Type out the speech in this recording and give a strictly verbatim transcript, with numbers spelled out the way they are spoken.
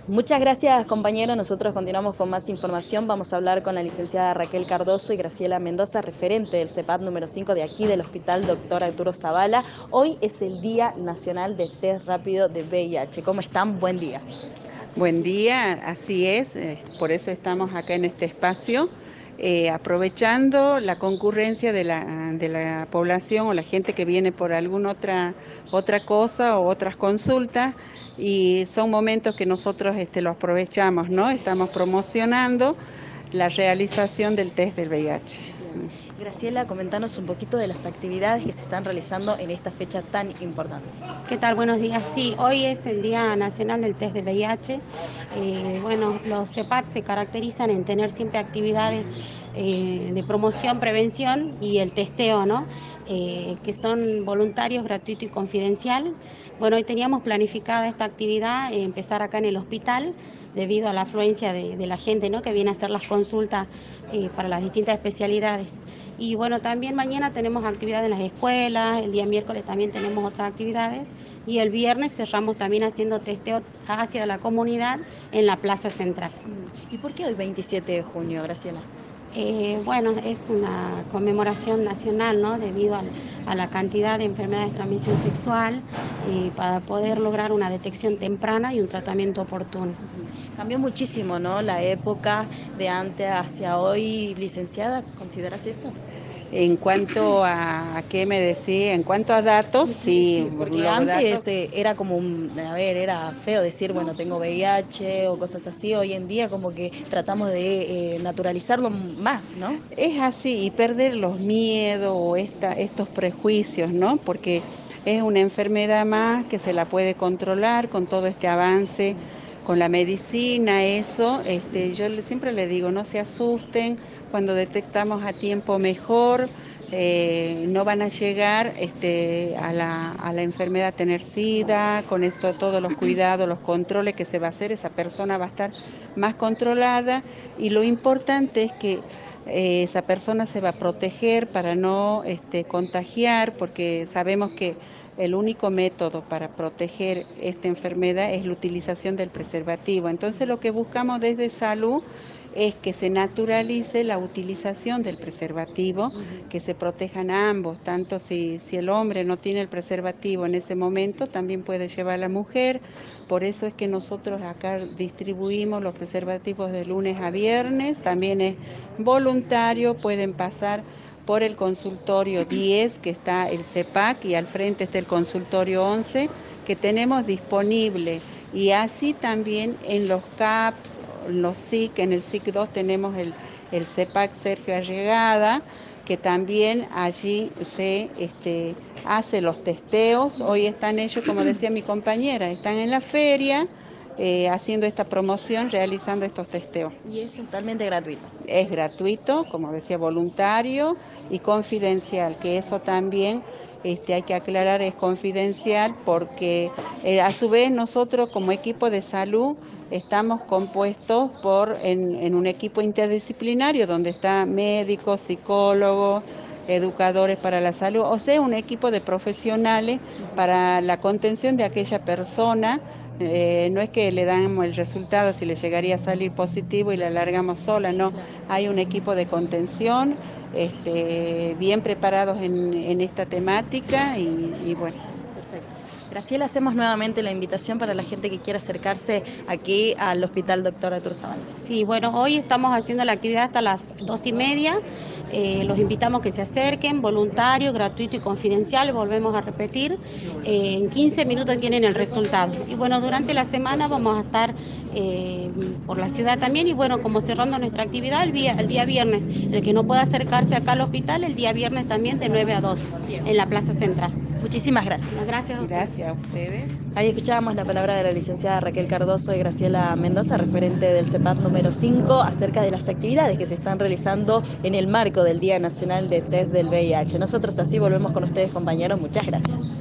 Muchas gracias, compañero. Nosotros continuamos con más información. Vamos a hablar con la licenciada Raquel Cardoso y Graciela Mendoza, referente del CEPAT número cinco de aquí del Hospital Doctor Arturo Zavala. Hoy es el Día Nacional de Test Rápido de V I H. ¿Cómo están? Buen día. Buen día, así es, eh, por eso estamos acá en este espacio, eh, aprovechando la concurrencia de la, de la población o la gente que viene por alguna otra, otra cosa o otras consultas, y son momentos que nosotros este, lo aprovechamos, ¿no? Estamos promocionando la realización del test del V I H. Graciela, comentanos un poquito de las actividades que se están realizando en esta fecha tan importante. ¿Qué tal? Buenos días. Sí, hoy es el Día Nacional del Test de V I H. Eh, bueno, los CEPAT se caracterizan en tener siempre actividades eh, de promoción, prevención y el testeo, ¿no? Eh, que son voluntarios, gratuito y confidencial. Bueno, hoy teníamos planificada esta actividad, eh, empezar acá en el hospital, debido a la afluencia de, de la gente, ¿no? Que viene a hacer las consultas eh, para las distintas especialidades. Y bueno, también mañana tenemos actividades en las escuelas, el día miércoles también tenemos otras actividades y el viernes cerramos también haciendo testeo hacia la comunidad en la Plaza Central. ¿Y por qué hoy veintisiete de junio, Graciela? Eh, bueno, es una conmemoración nacional, ¿no? Debido al, a la cantidad de enfermedades de transmisión sexual, eh, para poder lograr una detección temprana y un tratamiento oportuno. Cambió muchísimo, ¿no? La época de antes hacia hoy, licenciada, ¿consideras eso? En cuanto a, ¿a qué me decía? En cuanto a datos, sí, Sí, porque los antes datos. eh, era como, un, a ver, era feo decir, bueno, tengo V I H o cosas así. Hoy en día como que tratamos de eh, naturalizarlo más, ¿no? Es así, y perder los miedos o esta, estos prejuicios, ¿no? Porque es una enfermedad más que se la puede controlar con todo este avance, con la medicina, eso. Este, yo le- siempre le digo, no se asusten, cuando detectamos a tiempo mejor, eh, no van a llegar este, a la, a la enfermedad a tener SIDA, con esto, todos los cuidados, los controles que se va a hacer, esa persona va a estar más controlada, y lo importante es que eh, esa persona se va a proteger para no este, contagiar, porque sabemos que el único método para proteger esta enfermedad es la utilización del preservativo. Entonces lo que buscamos desde salud es que se naturalice la utilización del preservativo, que se protejan a ambos, tanto si, si el hombre no tiene el preservativo en ese momento, también puede llevar a la mujer. Por eso es que nosotros acá distribuimos los preservativos de lunes a viernes, también es voluntario, pueden pasar por el consultorio diez, que está el CEPAC, y al frente está el consultorio once, que tenemos disponible. Y así también en los CAPS, los S I C, en el S I C dos tenemos el, el CEPAC Sergio Allegada, que también allí se este, hace los testeos. Hoy están ellos, como decía mi compañera, están en la feria, eh, haciendo esta promoción, realizando estos testeos. Y es totalmente gratuito. Es gratuito, como decía, voluntario y confidencial, que eso también este, hay que aclarar, es confidencial porque eh, a su vez nosotros como equipo de salud estamos compuestos por en, en un equipo interdisciplinario donde está médicos, psicólogos, educadores para la salud, o sea, un equipo de profesionales para la contención de aquella persona. Eh, no es que le damos el resultado si le llegaría a salir positivo y la largamos sola, no. Hay un equipo de contención este, bien preparados en, en esta temática y, y bueno. Perfecto. Graciela, hacemos nuevamente la invitación para la gente que quiera acercarse aquí al Hospital Doctor Arturo Zavala. Sí, bueno, hoy estamos haciendo la actividad hasta las dos y media. Eh, los invitamos a que se acerquen, voluntario, gratuito y confidencial, volvemos a repetir. Eh, en quince minutos tienen el resultado. Y bueno, durante la semana vamos a estar eh, por la ciudad también. Y bueno, como cerrando nuestra actividad el día, el día viernes, el que no pueda acercarse acá al hospital, el día viernes también de nueve a dos en la Plaza Central. Muchísimas gracias. Gracias a ustedes. Gracias a ustedes. Ahí escuchábamos la palabra de la licenciada Raquel Cardoso y Graciela Mendoza, referente del CEPAT número cinco, acerca de las actividades que se están realizando en el marco del Día Nacional de Test del V I H. Nosotros así volvemos con ustedes, compañeros. Muchas gracias.